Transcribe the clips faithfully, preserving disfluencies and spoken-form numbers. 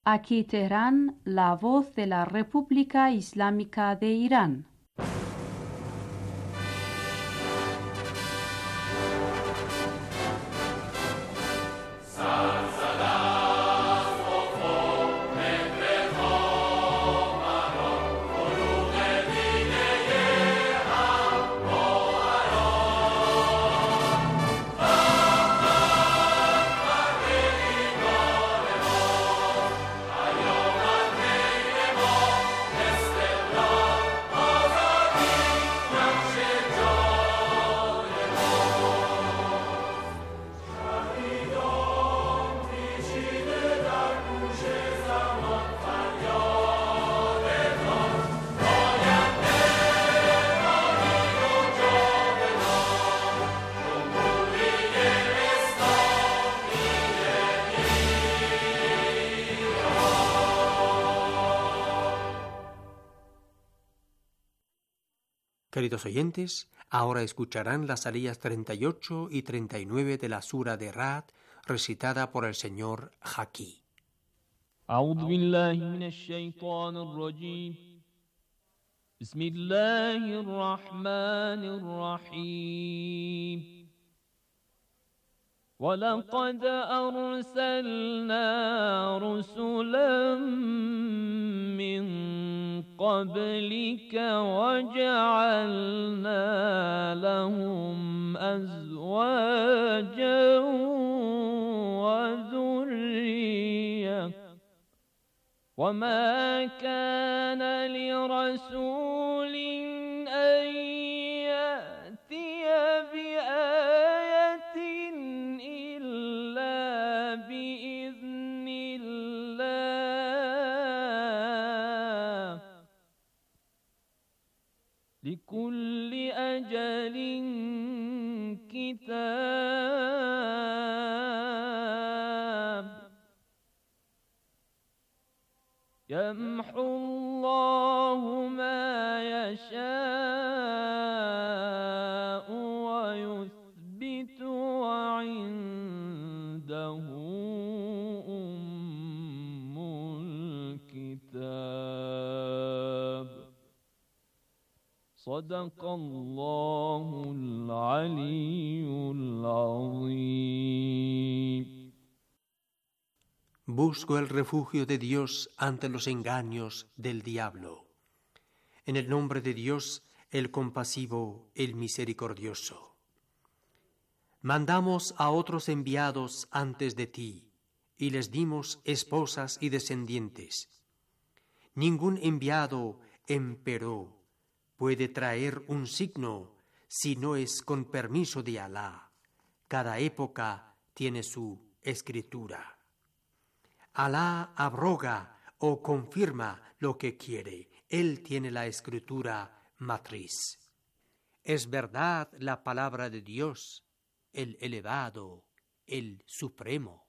Aquí Teherán, la voz de la República Islámica de Irán. Queridos oyentes, ahora escucharán las aliyas treinta y ocho y treinta y nueve de la sura de Ra'd, recitada por el señor Haki. أعوذ بالله من الشيطان الرجيم بسم الله الرحمن الرحيم ولقد أرسلنا رسلا من قبلك وجعلنا لهم أزواجا وذرية وما كان لرسول أن يأتي بآية إلا بإذن الله لكل أجل كتاب يمحو الله ما يشاء ويثبت وعنده أم الكتاب صدق الله العلي العظيم. Busco el refugio de Dios ante los engaños del diablo. En el nombre de Dios, el compasivo, el misericordioso. Mandamos a otros enviados antes de ti, y les dimos esposas y descendientes. Ningún enviado, empero, puede traer un signo si no es con permiso de Alá. Cada época tiene su escritura. Alá abroga o confirma lo que quiere. Él tiene la escritura matriz. Es verdad la palabra de Dios, el elevado, el supremo.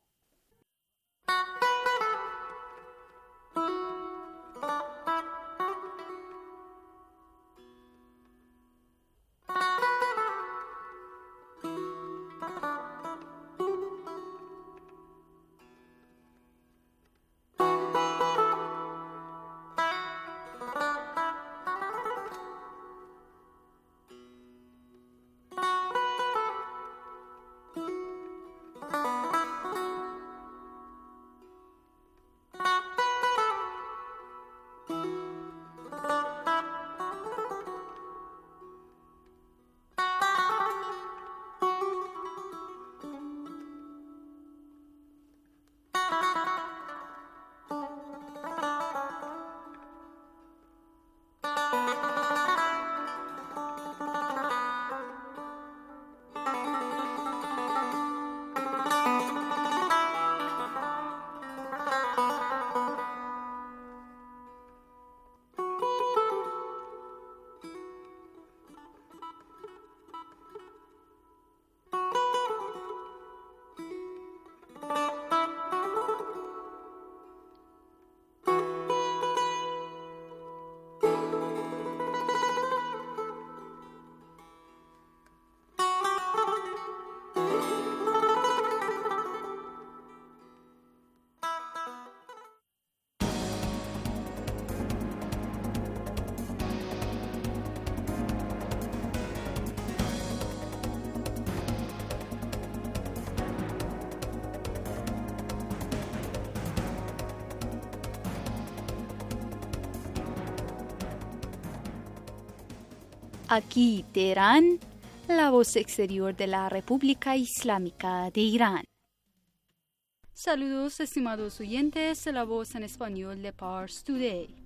Aquí Teherán, la voz exterior de la República Islámica de Irán. Saludos, estimados oyentes, la voz en español de Pars Today.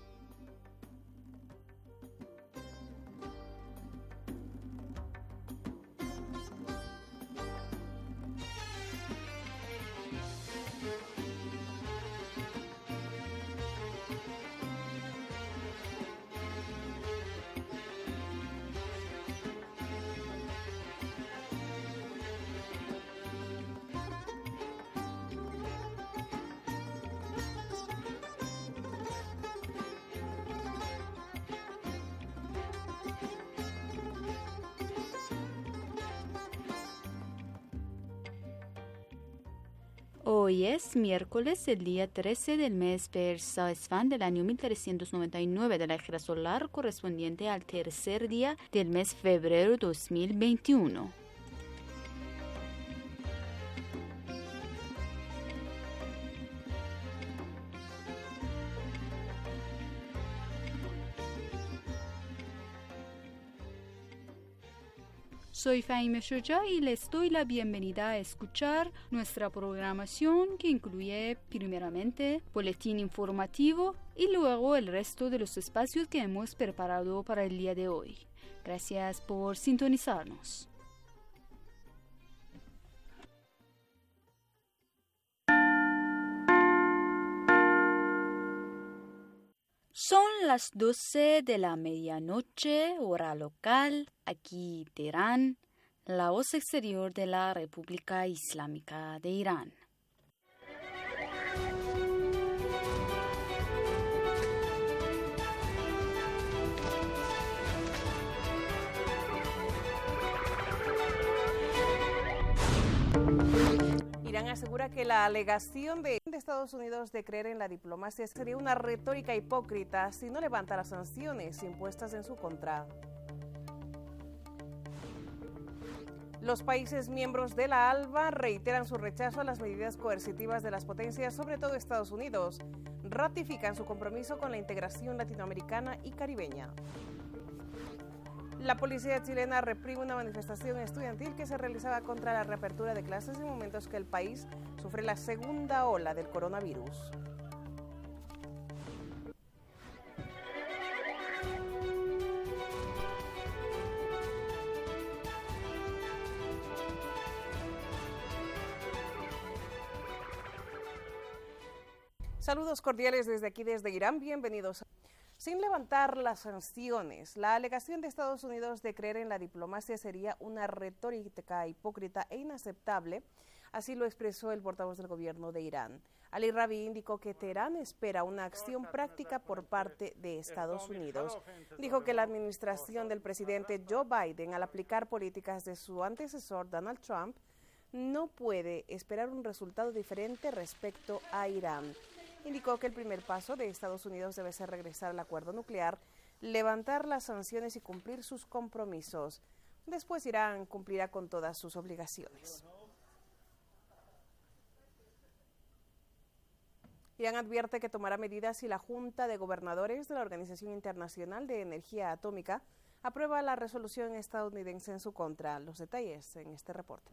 Hoy es miércoles, el día trece del mes Persasvan del año mil trescientos noventa y nueve de la Hijra Solar, correspondiente al tercer día del mes febrero dos mil veintiuno. Soy Fahime Shoja y les doy la bienvenida a escuchar nuestra programación que incluye primeramente boletín informativo y luego el resto de los espacios que hemos preparado para el día de hoy. Gracias por sintonizarnos. Son las doce de la medianoche, hora local, aquí Teherán, la voz exterior de la República Islámica de Irán. Irán asegura que la alegación de Estados Unidos de creer en la diplomacia sería una retórica hipócrita si no levanta las sanciones impuestas en su contra. Los países miembros de la ALBA reiteran su rechazo a las medidas coercitivas de las potencias, sobre todo Estados Unidos. Ratifican su compromiso con la integración latinoamericana y caribeña. La policía chilena reprime una manifestación estudiantil que se realizaba contra la reapertura de clases en momentos que el país sufre la segunda ola del coronavirus. Saludos cordiales desde aquí, desde Irán. Bienvenidos. Sin levantar las sanciones, la alegación de Estados Unidos de creer en la diplomacia sería una retórica hipócrita e inaceptable, así lo expresó el portavoz del gobierno de Irán. Ali Rabi indicó que Teherán espera una acción práctica por parte de Estados Unidos. Dijo que la administración del presidente Joe Biden, al aplicar políticas de su antecesor Donald Trump, no puede esperar un resultado diferente respecto a Irán. Indicó que el primer paso de Estados Unidos debe ser regresar al acuerdo nuclear, levantar las sanciones y cumplir sus compromisos. Después Irán cumplirá con todas sus obligaciones. Irán advierte que tomará medidas si la Junta de Gobernadores de la Organización Internacional de Energía Atómica aprueba la resolución estadounidense en su contra. Los detalles en este reporte.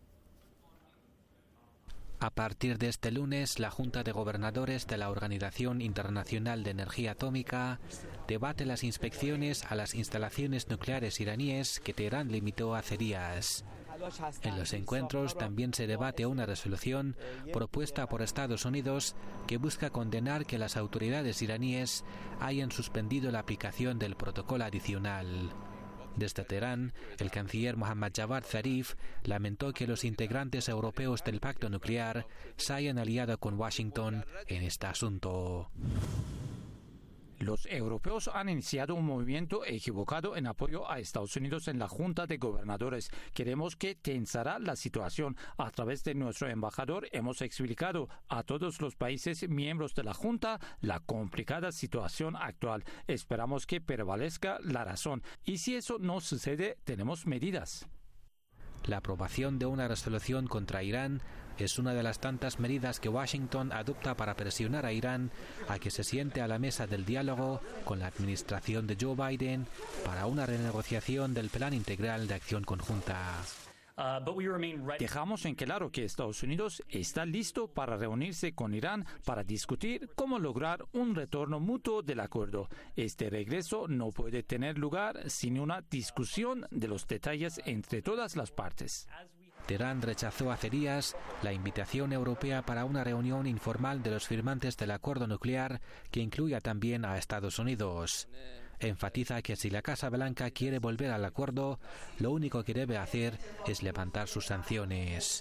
A partir de este lunes, la Junta de Gobernadores de la Organización Internacional de Energía Atómica debate las inspecciones a las instalaciones nucleares iraníes que Teherán limitó hace días. En los encuentros también se debate una resolución propuesta por Estados Unidos que busca condenar que las autoridades iraníes hayan suspendido la aplicación del protocolo adicional. Desde Teherán, el canciller Mohammad Javad Zarif lamentó que los integrantes europeos del pacto nuclear se hayan aliado con Washington en este asunto. Los europeos han iniciado un movimiento equivocado en apoyo a Estados Unidos en la Junta de Gobernadores. Queremos que tensará la situación. A través de nuestro embajador hemos explicado a todos los países miembros de la Junta la complicada situación actual. Esperamos que prevalezca la razón. Y si eso no sucede, tenemos medidas. La aprobación de una resolución contra Irán Es una de las tantas medidas que Washington adopta para presionar a Irán a que se siente a la mesa del diálogo con la administración de Joe Biden para una renegociación del Plan Integral de Acción Conjunta. Dejamos en claro que Estados Unidos está listo para reunirse con Irán para discutir cómo lograr un retorno mutuo del acuerdo. Este regreso no puede tener lugar sin una discusión de los detalles entre todas las partes. Teherán rechazó hace días la invitación europea para una reunión informal de los firmantes del acuerdo nuclear que incluya también a Estados Unidos. Enfatiza que si la Casa Blanca quiere volver al acuerdo, lo único que debe hacer es levantar sus sanciones.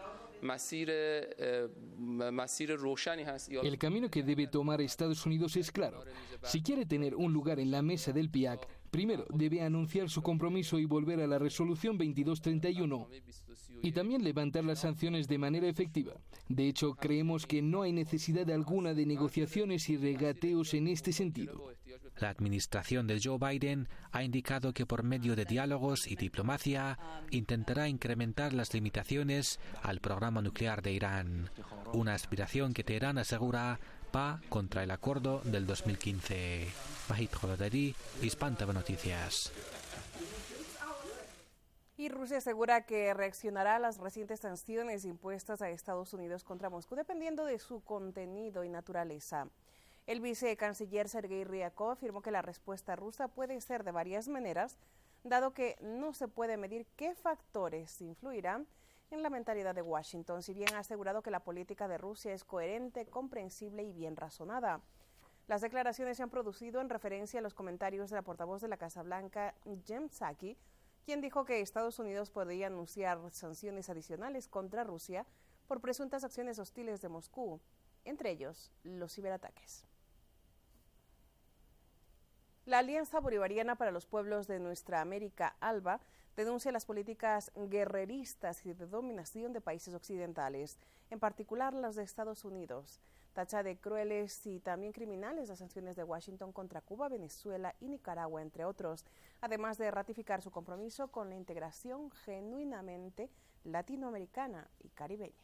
El camino que debe tomar Estados Unidos es claro. Si quiere tener un lugar en la mesa del P I A C, primero debe anunciar su compromiso y volver a la resolución veintidós treinta y uno. Y también levantar las sanciones de manera efectiva. De hecho, creemos que no hay necesidad alguna de negociaciones y regateos en este sentido. La administración de Joe Biden ha indicado que por medio de diálogos y diplomacia intentará incrementar las limitaciones al programa nuclear de Irán, una aspiración que Teherán asegura va contra el acuerdo del dos mil quince. Mahid Kholadari, Hispan T V Noticias. Y Rusia asegura que reaccionará a las recientes sanciones impuestas a Estados Unidos contra Moscú dependiendo de su contenido y naturaleza. El vicecanciller Sergei Ryabkov afirmó que la respuesta rusa puede ser de varias maneras, dado que no se puede medir qué factores influirán en la mentalidad de Washington, si bien ha asegurado que la política de Rusia es coherente, comprensible y bien razonada. Las declaraciones se han producido en referencia a los comentarios de la portavoz de la Casa Blanca, Jen Psaki, quien dijo que Estados Unidos podría anunciar sanciones adicionales contra Rusia por presuntas acciones hostiles de Moscú, entre ellos los ciberataques. La Alianza Bolivariana para los Pueblos de Nuestra América, ALBA, denuncia las políticas guerreristas y de dominación de países occidentales, en particular las de Estados Unidos. Tacha de crueles y también criminales las sanciones de Washington contra Cuba, Venezuela y Nicaragua, entre otros, además de ratificar su compromiso con la integración genuinamente latinoamericana y caribeña.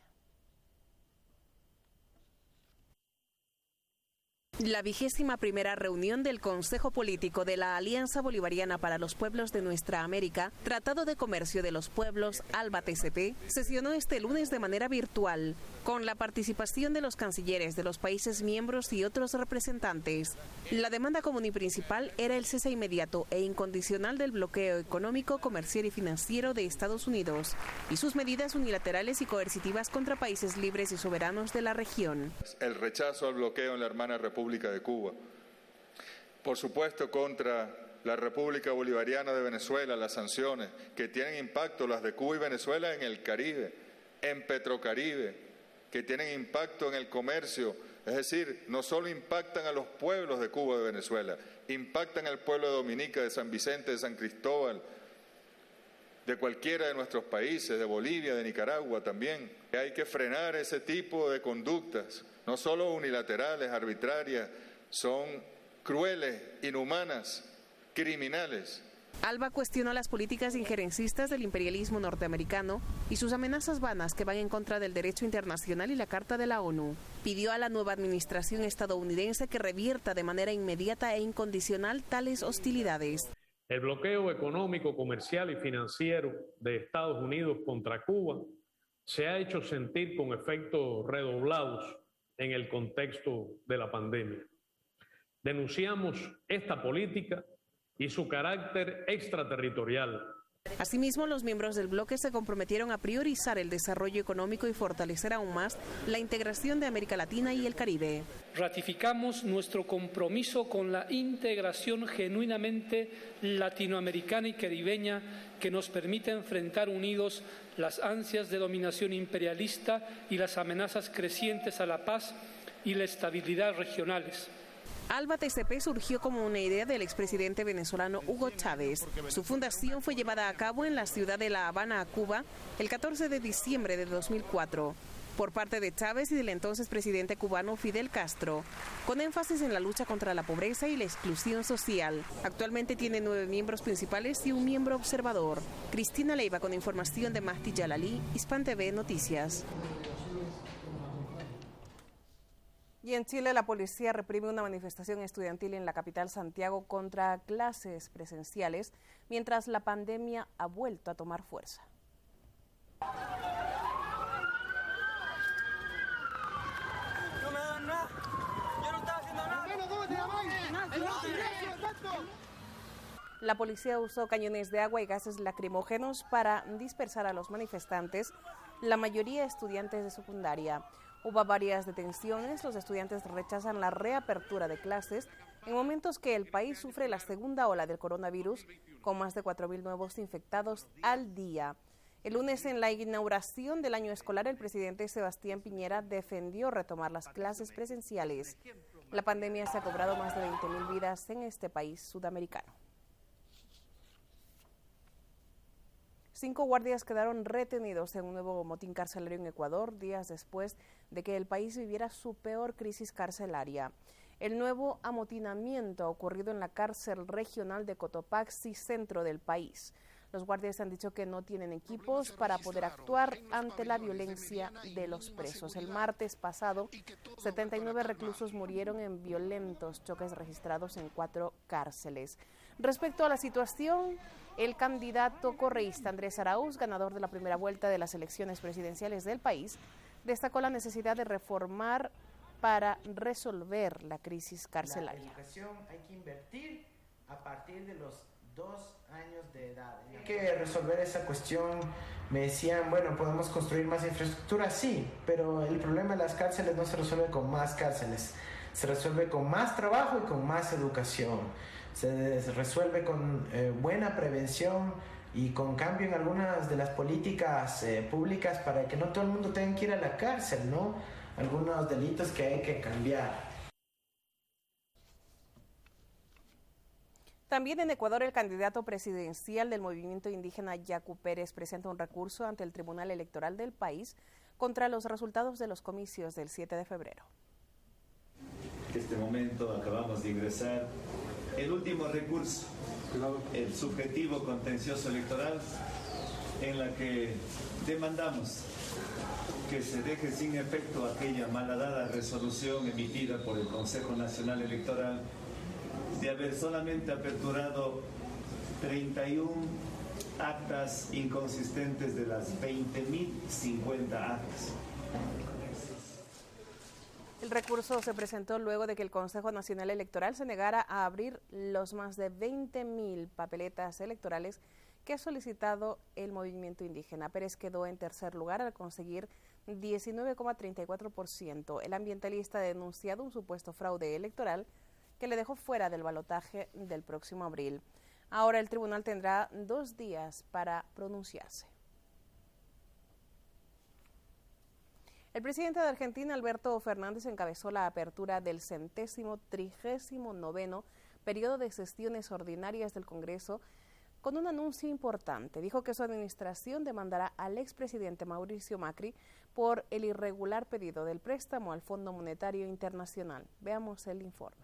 La vigésima primera reunión del Consejo Político de la Alianza Bolivariana para los Pueblos de Nuestra América, Tratado de Comercio de los Pueblos, ALBA-T C P, sesionó este lunes de manera virtual, con la participación de los cancilleres de los países miembros y otros representantes. La demanda común y principal era el cese inmediato e incondicional del bloqueo económico, comercial y financiero de Estados Unidos y sus medidas unilaterales y coercitivas contra países libres y soberanos de la región. El rechazo al bloqueo en la hermana República de Cuba, por supuesto contra la República Bolivariana de Venezuela, las sanciones que tienen impacto, las de Cuba y Venezuela en el Caribe, en Petrocaribe, que tienen impacto en el comercio, es decir, no solo impactan a los pueblos de Cuba y de Venezuela, impactan al pueblo de Dominica, de San Vicente, de San Cristóbal, de cualquiera de nuestros países, de Bolivia, de Nicaragua también. Hay que frenar ese tipo de conductas, no solo unilaterales, arbitrarias, son crueles, inhumanas, criminales. ALBA cuestionó las políticas injerencistas del imperialismo norteamericano y sus amenazas vanas que van en contra del derecho internacional y la Carta de la ONU. Pidió a la nueva administración estadounidense que revierta de manera inmediata e incondicional tales hostilidades. El bloqueo económico, comercial y financiero de Estados Unidos contra Cuba se ha hecho sentir con efectos redoblados en el contexto de la pandemia. Denunciamos esta política y su carácter extraterritorial. Asimismo, los miembros del bloque se comprometieron a priorizar el desarrollo económico y fortalecer aún más la integración de América Latina y el Caribe. Ratificamos nuestro compromiso con la integración genuinamente latinoamericana y caribeña que nos permite enfrentar unidos las ansias de dominación imperialista y las amenazas crecientes a la paz y la estabilidad regionales. ALBA-T C P surgió como una idea del expresidente venezolano Hugo Chávez. Su fundación fue llevada a cabo en la ciudad de La Habana, Cuba, el catorce de diciembre de dos mil cuatro, por parte de Chávez y del entonces presidente cubano Fidel Castro, con énfasis en la lucha contra la pobreza y la exclusión social. Actualmente tiene nueve miembros principales y un miembro observador. Cristina Leiva con información de Mahdi Jalali, Hispan T V Noticias. Y en Chile, la policía reprime una manifestación estudiantil en la capital Santiago contra clases presenciales, mientras la pandemia ha vuelto a tomar fuerza. No me dan nada. Yo no estaba haciendo nada. La policía usó cañones de agua y gases lacrimógenos para dispersar a los manifestantes, la mayoría estudiantes de secundaria. Hubo varias detenciones. Los estudiantes rechazan la reapertura de clases en momentos que el país sufre la segunda ola del coronavirus, con más de cuatro mil nuevos infectados al día. El lunes, en la inauguración del año escolar, el presidente Sebastián Piñera defendió retomar las clases presenciales. La pandemia se ha cobrado más de veinte mil vidas en este país sudamericano. Cinco guardias quedaron retenidos en un nuevo motín carcelario en Ecuador, días después de que el país viviera su peor crisis carcelaria. El nuevo amotinamiento ha ocurrido en la cárcel regional de Cotopaxi, centro del país. Los guardias han dicho que no tienen equipos para poder actuar ante la violencia de los presos. El martes pasado, setenta y nueve reclusos murieron en violentos choques registrados en cuatro cárceles. Respecto a la situación, el candidato correísta Andrés Arauz, ganador de la primera vuelta de las elecciones presidenciales del país, destacó la necesidad de reformar para resolver la crisis carcelaria. La educación hay que invertir a partir de los dos años de edad. Hay que resolver esa cuestión. Me decían, bueno, podemos construir más infraestructura, sí, pero el problema de las cárceles no se resuelve con más cárceles, se resuelve con más trabajo y con más educación. Se resuelve con eh, buena prevención y con cambio en algunas de las políticas eh, públicas para que no todo el mundo tenga que ir a la cárcel, ¿no? Algunos delitos que hay que cambiar. También en Ecuador, el candidato presidencial del movimiento indígena Yacu Pérez presenta un recurso ante el Tribunal Electoral del país contra los resultados de los comicios del siete de febrero. En este momento acabamos de ingresar el último recurso, el subjetivo contencioso electoral, en la que demandamos que se deje sin efecto aquella malhadada resolución emitida por el Consejo Nacional Electoral de haber solamente aperturado treinta y una actas inconsistentes de las veinte mil cincuenta actas. El recurso se presentó luego de que el Consejo Nacional Electoral se negara a abrir los más de veinte mil papeletas electorales que ha solicitado el movimiento indígena. Pérez quedó en tercer lugar al conseguir diecinueve coma treinta y cuatro por ciento. El ambientalista ha denunciado un supuesto fraude electoral que le dejó fuera del balotaje del próximo abril. Ahora el tribunal tendrá dos días para pronunciarse. El presidente de Argentina, Alberto Fernández, encabezó la apertura del centésimo trigésimo noveno periodo de sesiones ordinarias del Congreso con un anuncio importante. Dijo que su administración demandará al expresidente Mauricio Macri por el irregular pedido del préstamo al Fondo Monetario Internacional. Veamos el informe.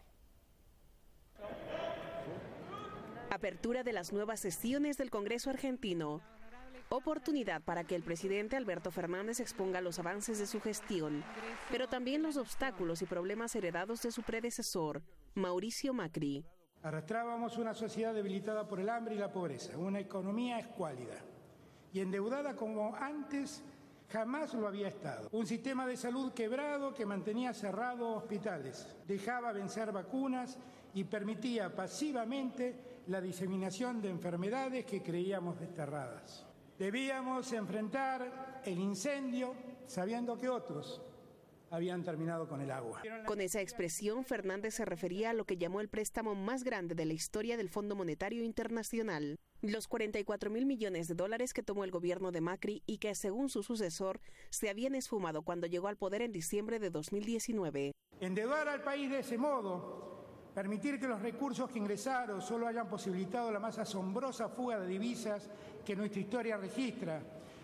Apertura de las nuevas sesiones del Congreso argentino. Oportunidad para que el presidente Alberto Fernández exponga los avances de su gestión, pero también los obstáculos y problemas heredados de su predecesor, Mauricio Macri. Arrastrábamos una sociedad debilitada por el hambre y la pobreza, una economía escuálida y endeudada como antes jamás lo había estado. Un sistema de salud quebrado que mantenía cerrados hospitales, dejaba vencer vacunas y permitía pasivamente la diseminación de enfermedades que creíamos desterradas. Debíamos enfrentar el incendio sabiendo que otros habían terminado con el agua. Con esa expresión, Fernández se refería a lo que llamó el préstamo más grande de la historia del Fondo Monetario Internacional, los cuarenta y cuatro mil millones de dólares que tomó el gobierno de Macri y que, según su sucesor, se habían esfumado cuando llegó al poder en diciembre de dos mil diecinueve. Endeudar al país de ese modo, permitir que los recursos que ingresaron solo hayan posibilitado la más asombrosa fuga de divisas que nuestra historia registra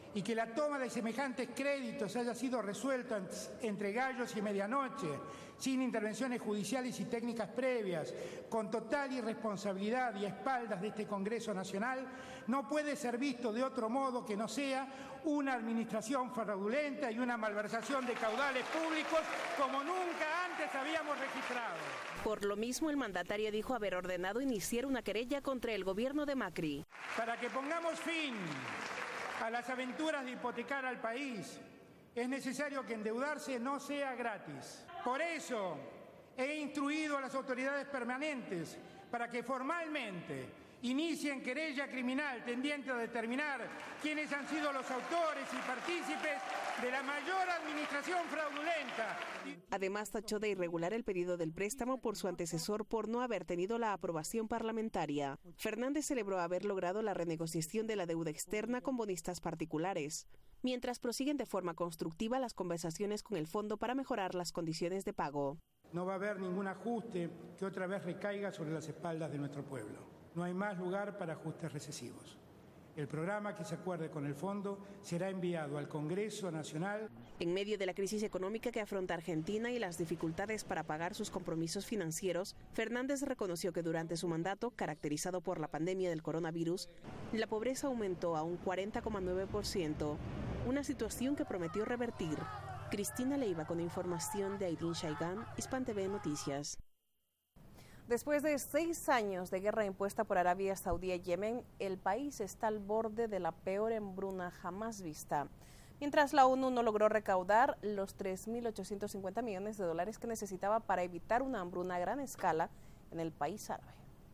y que la toma de semejantes créditos haya sido resuelta entre gallos y medianoche, sin intervenciones judiciales y técnicas previas, con total irresponsabilidad y a espaldas de este Congreso Nacional, no puede ser visto de otro modo que no sea una administración fraudulenta y una malversación de caudales públicos como nunca antes habíamos registrado. Por lo mismo, el mandatario dijo haber ordenado iniciar una querella contra el gobierno de Macri. Para que pongamos fin a las aventuras de hipotecar al país, es necesario que endeudarse no sea gratis. Por eso he instruido a las autoridades permanentes para que formalmente inicien querella criminal tendiente a determinar quiénes han sido los autores y partícipes de la mayor administración fraudulenta. Además, tachó de irregular el pedido del préstamo por su antecesor por no haber tenido la aprobación parlamentaria. Fernández celebró haber logrado la renegociación de la deuda externa con bonistas particulares, mientras prosiguen de forma constructiva las conversaciones con el fondo para mejorar las condiciones de pago. No va a haber ningún ajuste que otra vez recaiga sobre las espaldas de nuestro pueblo. No hay más lugar para ajustes recesivos. El programa que se acuerde con el fondo será enviado al Congreso Nacional. En medio de la crisis económica que afronta Argentina y las dificultades para pagar sus compromisos financieros, Fernández reconoció que durante su mandato, caracterizado por la pandemia del coronavirus, la pobreza aumentó a un cuarenta coma nueve por ciento, una situación que prometió revertir. Cristina Leiva con información de Aidin Shaigan, Hispan T V Noticias. Después de seis años de guerra impuesta por Arabia Saudí a Yemen, el país está al borde de la peor hambruna jamás vista. Mientras la ONU no logró recaudar los tres mil ochocientos cincuenta millones de dólares que necesitaba para evitar una hambruna a gran escala en el país árabe.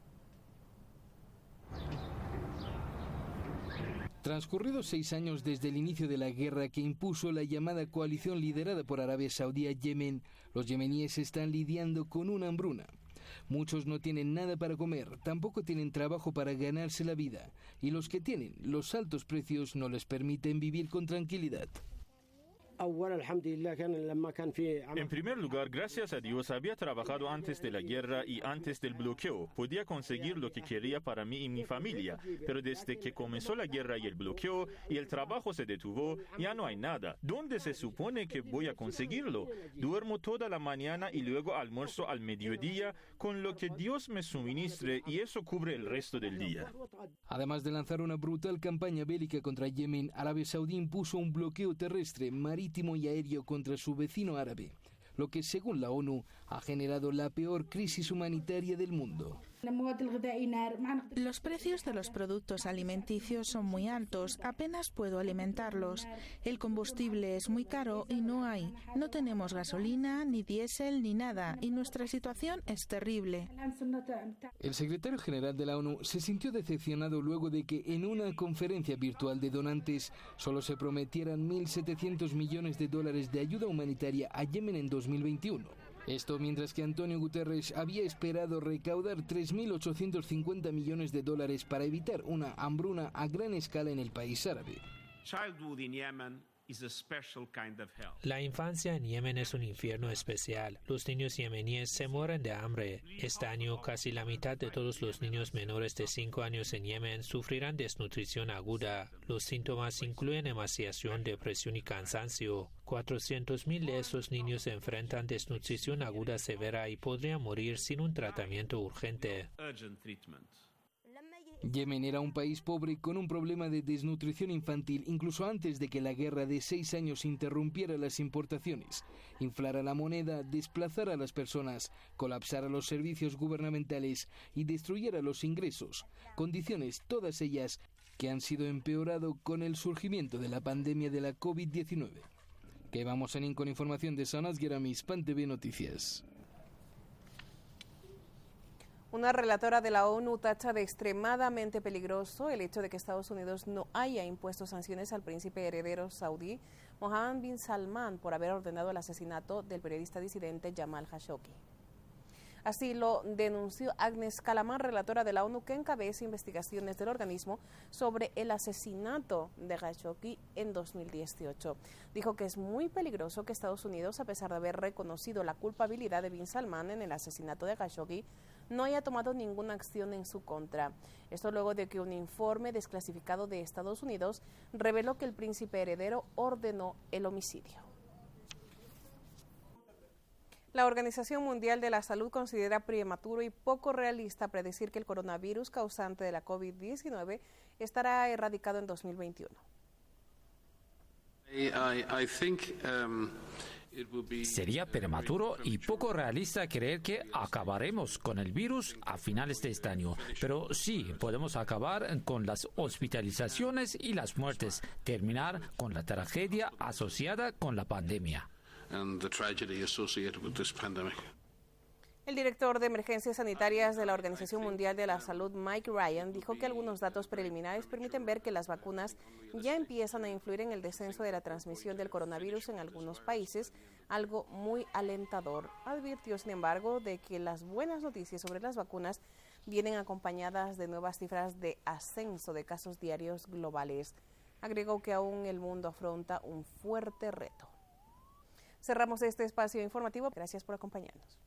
Transcurridos seis años desde el inicio de la guerra que impuso la llamada coalición liderada por Arabia Saudí a Yemen, los yemeníes están lidiando con una hambruna. Muchos no tienen nada para comer, tampoco tienen trabajo para ganarse la vida, y los que tienen, los altos precios no les permiten vivir con tranquilidad. En primer lugar, gracias a Dios, había trabajado antes de la guerra y antes del bloqueo. Podía conseguir lo que quería para mí y mi familia, pero desde que comenzó la guerra y el bloqueo y el trabajo se detuvo, ya no hay nada. ¿Dónde se supone que voy a conseguirlo? Duermo toda la mañana y luego almuerzo al mediodía con lo que Dios me suministre y eso cubre el resto del día. Además de lanzar una brutal campaña bélica contra Yemen, Arabia Saudí impuso un bloqueo terrestre, marítimo y aéreo contra su vecino árabe, lo que según la ONU ha generado la peor crisis humanitaria del mundo. Los precios de los productos alimenticios son muy altos, apenas puedo alimentarlos. El combustible es muy caro y no hay. No tenemos gasolina, ni diésel, ni nada, y nuestra situación es terrible. El secretario general de la ONU se sintió decepcionado luego de que en una conferencia virtual de donantes solo se prometieran mil setecientos millones de dólares de ayuda humanitaria a Yemen en dos mil veintiuno. Esto mientras que Antonio Guterres había esperado recaudar tres mil ochocientos cincuenta millones de dólares para evitar una hambruna a gran escala en el país árabe. La infancia en Yemen es un infierno especial. Los niños yemeníes se mueren de hambre. Este año, casi la mitad de todos los niños menores de cinco años en Yemen sufrirán desnutrición aguda. Los síntomas incluyen emaciación, depresión y cansancio. cuatrocientos mil de esos niños se enfrentan desnutrición aguda severa y podrían morir sin un tratamiento urgente. Yemen era un país pobre con un problema de desnutrición infantil incluso antes de que la guerra de seis años interrumpiera las importaciones, inflara la moneda, desplazara a las personas, colapsara los servicios gubernamentales y destruyera los ingresos, condiciones todas ellas que han sido empeorado con el surgimiento de la pandemia de la COVID diecinueve. Que vamos en con información de Sanas Guerami, Hispan T V Noticias. Una relatora de la ONU tacha de extremadamente peligroso el hecho de que Estados Unidos no haya impuesto sanciones al príncipe heredero saudí Mohammed bin Salman por haber ordenado el asesinato del periodista disidente Jamal Khashoggi. Así lo denunció Agnes Callamard, relatora de la ONU que encabeza investigaciones del organismo sobre el asesinato de Khashoggi en dos mil dieciocho. Dijo que es muy peligroso que Estados Unidos, a pesar de haber reconocido la culpabilidad de bin Salman en el asesinato de Khashoggi, no haya tomado ninguna acción en su contra. Esto luego de que un informe desclasificado de Estados Unidos reveló que el príncipe heredero ordenó el homicidio. La Organización Mundial de la Salud considera prematuro y poco realista predecir que el coronavirus causante de la COVID diecinueve estará erradicado en dos mil veintiuno. I, I think, um... Sería prematuro y poco realista creer que acabaremos con el virus a finales de este año, pero sí podemos acabar con las hospitalizaciones y las muertes, terminar con la tragedia asociada con la pandemia. And the tragedy associated with this pandemic. El director de Emergencias Sanitarias de la Organización Mundial de la Salud, Mike Ryan, dijo que algunos datos preliminares permiten ver que las vacunas ya empiezan a influir en el descenso de la transmisión del coronavirus en algunos países, algo muy alentador. Advirtió, sin embargo, de que las buenas noticias sobre las vacunas vienen acompañadas de nuevas cifras de ascenso de casos diarios globales. Agregó que aún el mundo afronta un fuerte reto. Cerramos este espacio informativo. Gracias por acompañarnos.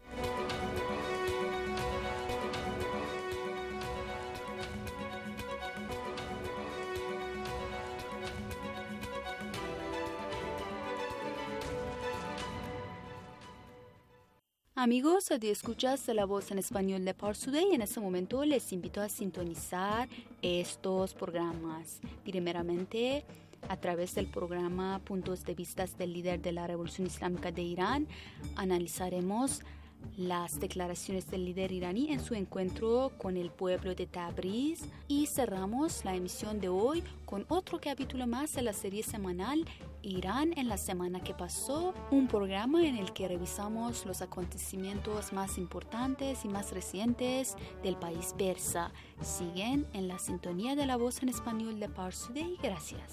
Amigos, de escuchas de la voz en español de Pars Today, en este momento les invito a sintonizar estos programas. Primeramente, a través del programa Puntos de Vista del líder de la Revolución Islámica de Irán, analizaremos las declaraciones del líder iraní en su encuentro con el pueblo de Tabriz y cerramos la emisión de hoy con otro capítulo más de la serie semanal Irán en la semana que pasó, un programa en el que revisamos los acontecimientos más importantes y más recientes del país persa. Siguen en la sintonía de la voz en español de Pars Today. Gracias.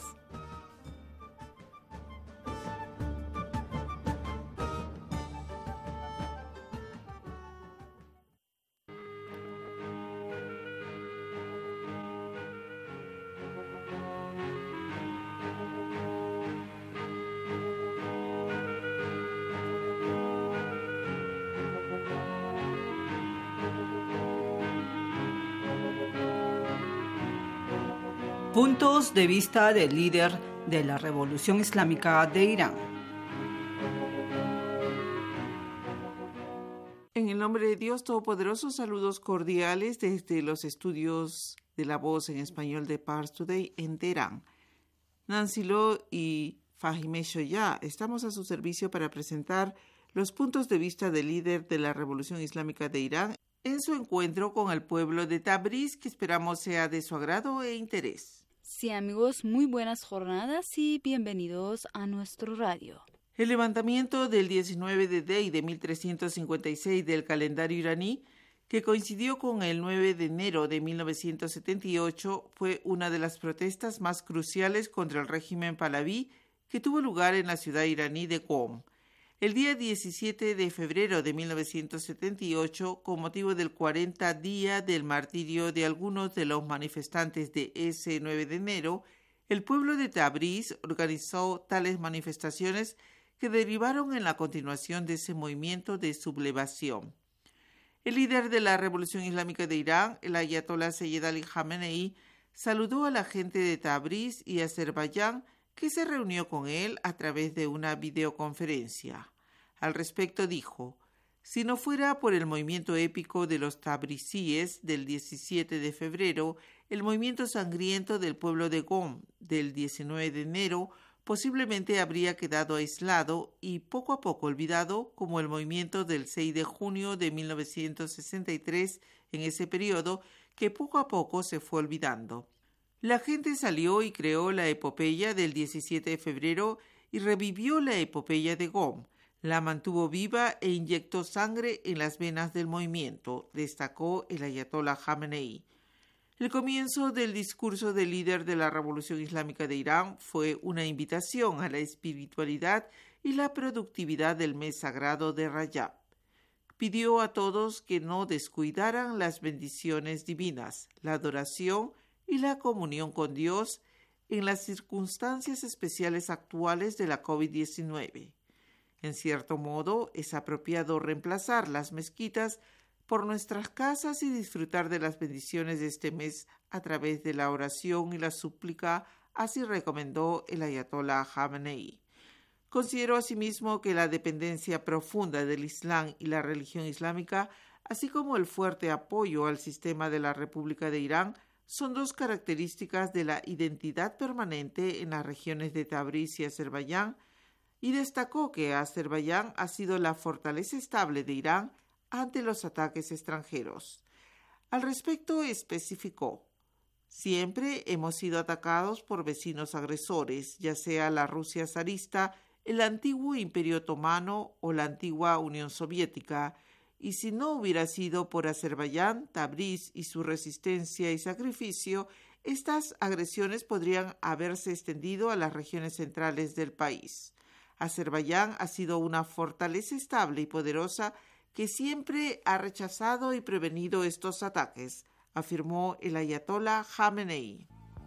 Puntos de vista del líder de la Revolución Islámica de Irán. En el nombre de Dios Todopoderoso, saludos cordiales desde los estudios de la voz en español de Pars Today en Teherán. Nancy Lo y Fahime Shoya estamos a su servicio para presentar los puntos de vista del líder de la Revolución Islámica de Irán en su encuentro con el pueblo de Tabriz, que esperamos sea de su agrado e interés. Sí, amigos, muy buenas jornadas y bienvenidos a nuestro radio. El levantamiento del diecinueve de Dey de mil trescientos cincuenta y seis del calendario iraní, que coincidió con el nueve de enero de mil novecientos setenta y ocho, fue una de las protestas más cruciales contra el régimen Pahlaví que tuvo lugar en la ciudad iraní de Qom. El día diecisiete de febrero de mil novecientos setenta y ocho, con motivo del cuarenta día del martirio de algunos de los manifestantes de ese nueve de enero, el pueblo de Tabriz organizó tales manifestaciones que derivaron en la continuación de ese movimiento de sublevación. El líder de la Revolución Islámica de Irán, el ayatolá Seyyed Ali Khamenei, saludó a la gente de Tabriz y Azerbaiyán, que se reunió con él a través de una videoconferencia. Al respecto dijo: si no fuera por el movimiento épico de los tabrizíes del diecisiete de febrero, el movimiento sangriento del pueblo de Qom del diecinueve de enero posiblemente habría quedado aislado y poco a poco olvidado, como el movimiento del seis de junio de mil novecientos sesenta y tres en ese periodo, que poco a poco se fue olvidando. La gente salió y creó la epopeya del diecisiete de febrero y revivió la epopeya de Qom. La mantuvo viva e inyectó sangre en las venas del movimiento, destacó el ayatolá Khamenei. El comienzo del discurso del líder de la Revolución Islámica de Irán fue una invitación a la espiritualidad y la productividad del mes sagrado de Rayab. Pidió a todos que no descuidaran las bendiciones divinas, la adoración y la comunión con Dios en las circunstancias especiales actuales de la COVID diecinueve. En cierto modo, es apropiado reemplazar las mezquitas por nuestras casas y disfrutar de las bendiciones de este mes a través de la oración y la súplica, así recomendó el ayatolá Jamenei. Consideró asimismo que la dependencia profunda del Islam y la religión islámica, así como el fuerte apoyo al sistema de la República de Irán, son dos características de la identidad permanente en las regiones de Tabriz y Azerbaiyán, y destacó que Azerbaiyán ha sido la fortaleza estable de Irán ante los ataques extranjeros. Al respecto especificó: siempre hemos sido atacados por vecinos agresores, ya sea la Rusia zarista, el antiguo Imperio Otomano o la antigua Unión Soviética, y si no hubiera sido por Azerbaiyán, Tabriz y su resistencia y sacrificio, estas agresiones podrían haberse extendido a las regiones centrales del país. Azerbaiyán ha sido una fortaleza estable y poderosa que siempre ha rechazado y prevenido estos ataques, afirmó el ayatolá Jamenei.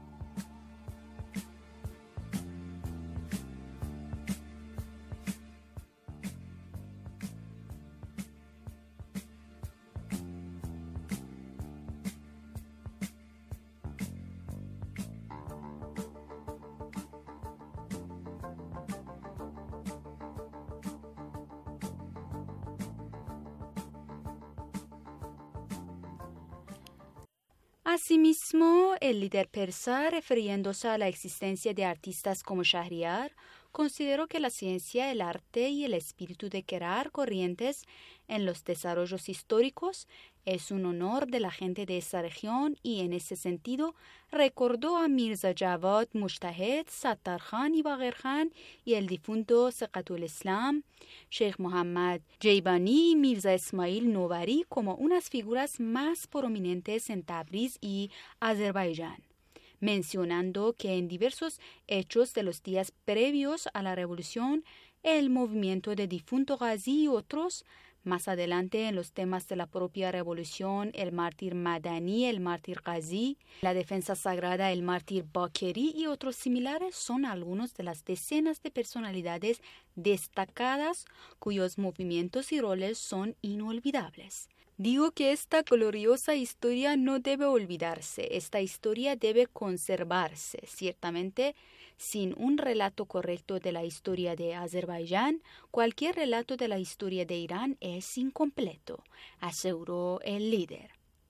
Asimismo, el líder persa, refiriéndose a la existencia de artistas como Shahriar, consideró que la ciencia, el arte y el espíritu de crear corrientes en los desarrollos históricos es un honor de la gente de esa región y en ese sentido recordó a Mirza Javad Mujtahed, Sattar Khan y Bagher Khan y el difunto Saqatul Islam, Sheikh Mohammad Jaybani y Mirza Ismail Novari como unas figuras más prominentes en Tabriz y Azerbaiyán, mencionando que en diversos hechos de los días previos a la revolución, el movimiento de difunto Ghazi y otros, más adelante en los temas de la propia revolución, el mártir Madani, el mártir Ghazi, la defensa sagrada, el mártir Bakeri y otros similares son algunos de las decenas de personalidades destacadas cuyos movimientos y roles son inolvidables. Digo que esta gloriosa historia no debe olvidarse, esta historia debe conservarse. Ciertamente, sin un relato correcto de la historia de Azerbaiyán, cualquier relato de la historia de Irán es incompleto, aseguró el líder.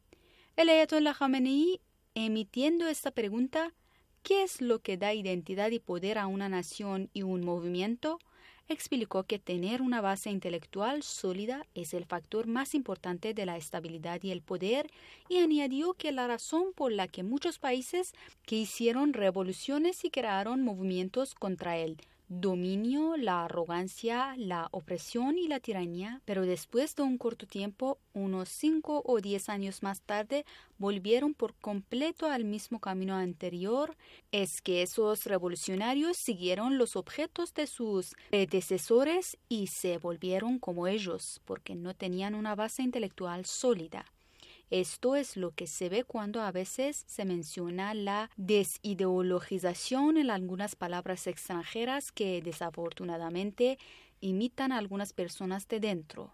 El ayatolá Jamenei, emitiendo esta pregunta, ¿qué es lo que da identidad y poder a una nación y un movimiento?, explicó que tener una base intelectual sólida es el factor más importante de la estabilidad y el poder, y añadió que la razón por la que muchos países que hicieron revoluciones y crearon movimientos contra el dominio, la arrogancia, la opresión y la tiranía, pero después de un corto tiempo, unos cinco o diez años más tarde, volvieron por completo al mismo camino anterior, es que esos revolucionarios siguieron los objetos de sus predecesores y se volvieron como ellos, porque no tenían una base intelectual sólida. Esto es lo que se ve cuando a veces se menciona la desideologización en algunas palabras extranjeras que desafortunadamente imitan a algunas personas de dentro.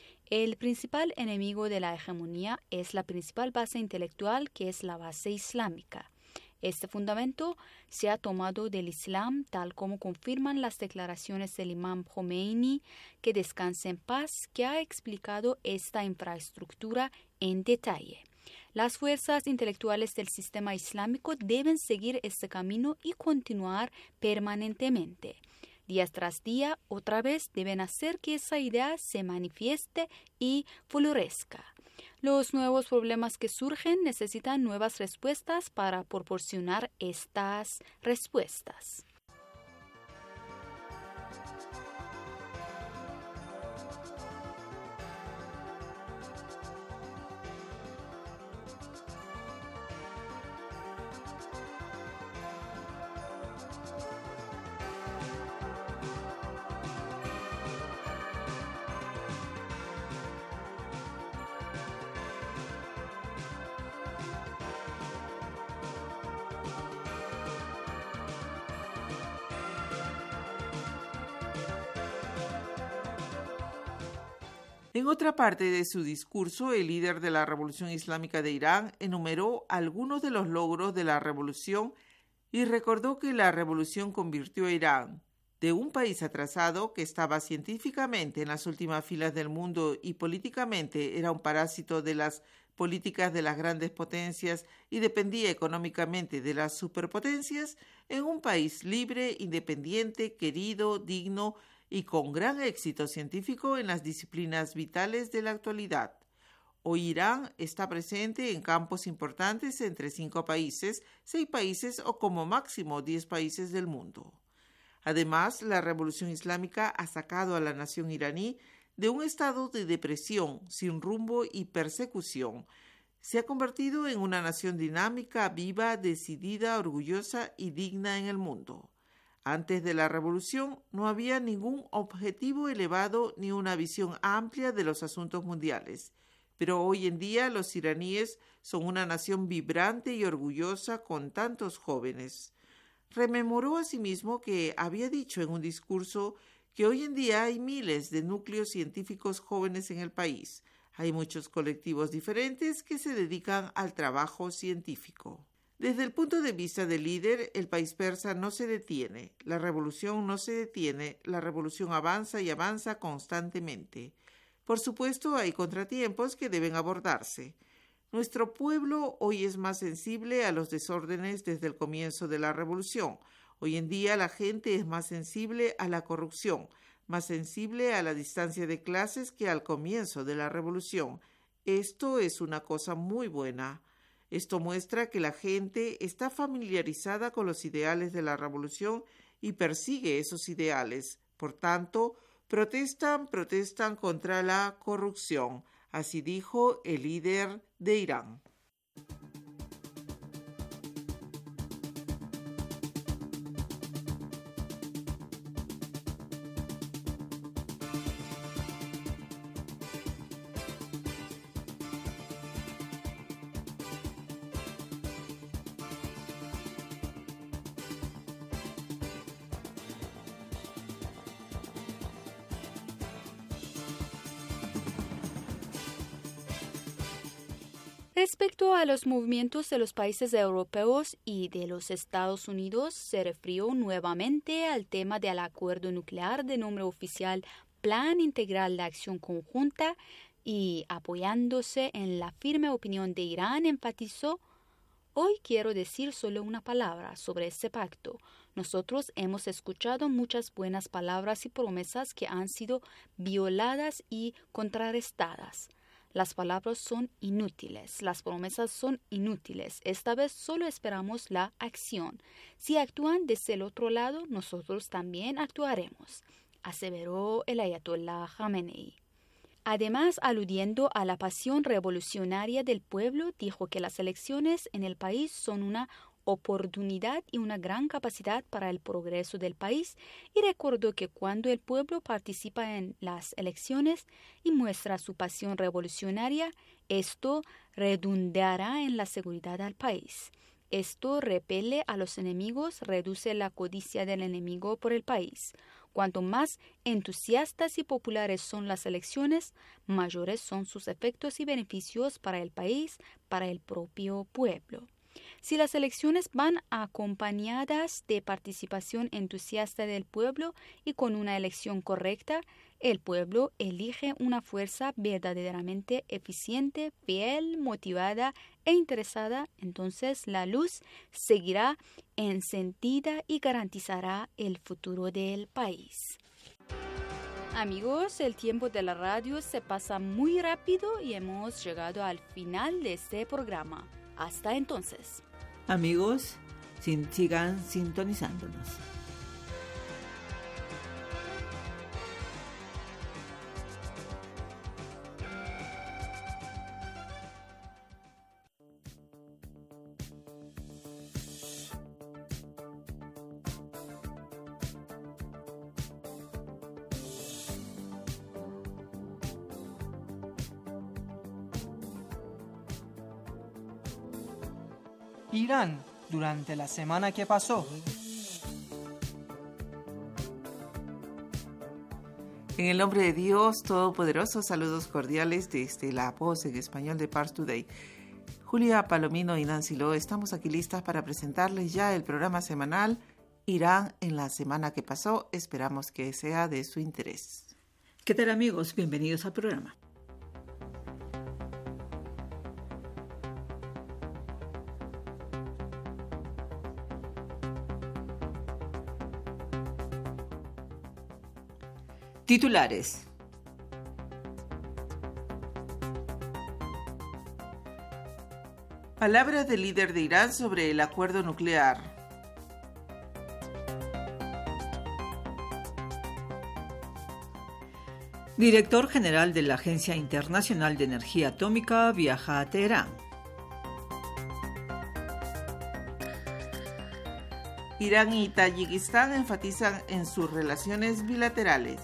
El principal enemigo de la hegemonía es la principal base intelectual, que es la base islámica. Este fundamento se ha tomado del Islam, tal como confirman las declaraciones del imam Khomeini, que descanse en paz, que ha explicado esta infraestructura en detalle. Las fuerzas intelectuales del sistema islámico deben seguir este camino y continuar permanentemente. Día tras día, otra vez, deben hacer que esa idea se manifieste y florezca. Los nuevos problemas que surgen necesitan nuevas respuestas para proporcionar estas respuestas. En otra parte de su discurso, el líder de la Revolución Islámica de Irán enumeró algunos de los logros de la revolución y recordó que la revolución convirtió a Irán de un país atrasado que estaba científicamente en las últimas filas del mundo y políticamente era un parásito de las políticas de las grandes potencias y dependía económicamente de las superpotencias, en un país libre, independiente, querido, digno y con gran éxito científico en las disciplinas vitales de la actualidad. Hoy Irán está presente en campos importantes entre cinco países, seis países o como máximo diez países del mundo. Además, la Revolución Islámica ha sacado a la nación iraní de un estado de depresión, sin rumbo y persecución. Se ha convertido en una nación dinámica, viva, decidida, orgullosa y digna en el mundo. Antes de la revolución no había ningún objetivo elevado ni una visión amplia de los asuntos mundiales. Pero hoy en día los iraníes son una nación vibrante y orgullosa con tantos jóvenes. Rememoró asimismo que había dicho en un discurso que hoy en día hay miles de núcleos científicos jóvenes en el país. Hay muchos colectivos diferentes que se dedican al trabajo científico. Desde el punto de vista del líder, el país persa no se detiene, la revolución no se detiene, la revolución avanza y avanza constantemente. Por supuesto, hay contratiempos que deben abordarse. Nuestro pueblo hoy es más sensible a los desórdenes desde el comienzo de la revolución. Hoy en día la gente es más sensible a la corrupción, más sensible a la distancia de clases que al comienzo de la revolución. Esto es una cosa muy buena. Esto muestra que la gente está familiarizada con los ideales de la revolución y persigue esos ideales. Por tanto, protestan, protestan contra la corrupción. Así dijo el líder de Irán. Respecto a los movimientos de los países europeos y de los Estados Unidos, se refirió nuevamente al tema del acuerdo nuclear de nombre oficial Plan Integral de Acción Conjunta y, apoyándose en la firme opinión de Irán, enfatizó: hoy quiero decir solo una palabra sobre ese pacto. Nosotros hemos escuchado muchas buenas palabras y promesas que han sido violadas y contrarrestadas. Las palabras son inútiles, las promesas son inútiles. Esta vez solo esperamos la acción. Si actúan desde el otro lado, nosotros también actuaremos, aseveró el ayatolá Jamenei. Además, aludiendo a la pasión revolucionaria del pueblo, dijo que las elecciones en el país son una oportunidad y una gran capacidad para el progreso del país, y recordó que cuando el pueblo participa en las elecciones y muestra su pasión revolucionaria, esto redundará en la seguridad del país. Esto repele a los enemigos, reduce la codicia del enemigo por el país. Cuanto más entusiastas y populares son las elecciones, mayores son sus efectos y beneficios para el país, para el propio pueblo. Si las elecciones van acompañadas de participación entusiasta del pueblo y con una elección correcta, el pueblo elige una fuerza verdaderamente eficiente, fiel, motivada e interesada, entonces la luz seguirá encendida y garantizará el futuro del país. Amigos, el tiempo de la radio se pasa muy rápido y hemos llegado al final de este programa. Hasta entonces. Amigos, sin, sigan sintonizándonos. Irán durante la semana que pasó. En el nombre de Dios Todopoderoso, saludos cordiales desde la voz en español de Pars Today. Julia Palomino y Nancy Lo, estamos aquí listas para presentarles ya el programa semanal Irán en la semana que pasó. Esperamos que sea de su interés. ¿Qué tal, amigos? Bienvenidos al programa. Titulares. Palabras del líder de Irán sobre el acuerdo nuclear. Director general de la Agencia Internacional de Energía Atómica viaja a Teherán. Irán y Tayikistán enfatizan en sus relaciones bilaterales.